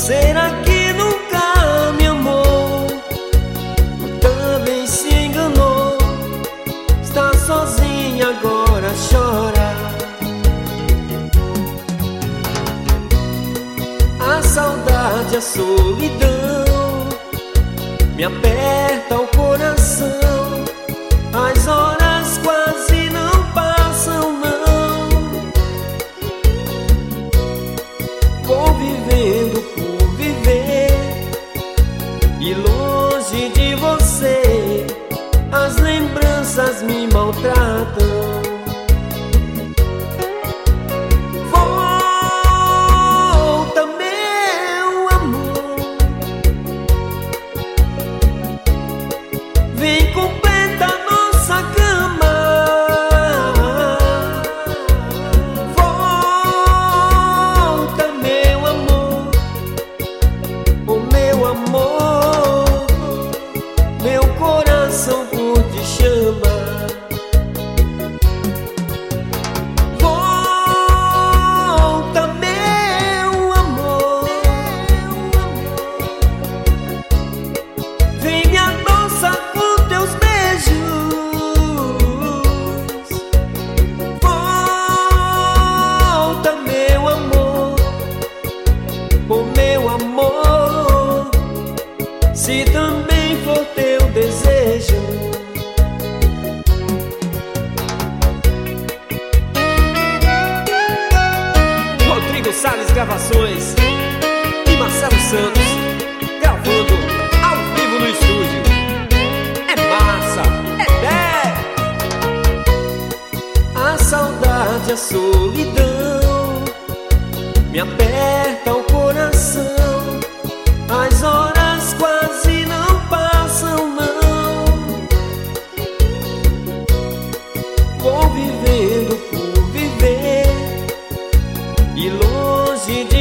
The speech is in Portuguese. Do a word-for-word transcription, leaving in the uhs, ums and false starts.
Será que nunca me amou? Também se enganou. Está sozinha agora, chora. A saudade, a solidão me aperta o coração. As horas quase não passam, não. Vou vivendo por viver, e longe de você as lembranças me maltratam. Volta, meu amor, vem completa nossa cama. Volta, meu amor, oh meu amor, meu coração por ti chama. Volta, meu amor, vem me adoçar com teus beijos. Volta, meu amor, oh meu amor, se também for teu desejo. Rodrigo Salles Gravações e Marcelo Santos gravando ao vivo no estúdio. É massa, é dez. A saudade, a solidão me aperta o coração. As horas quase não passam, não. Vou vivendo por viver, e longe de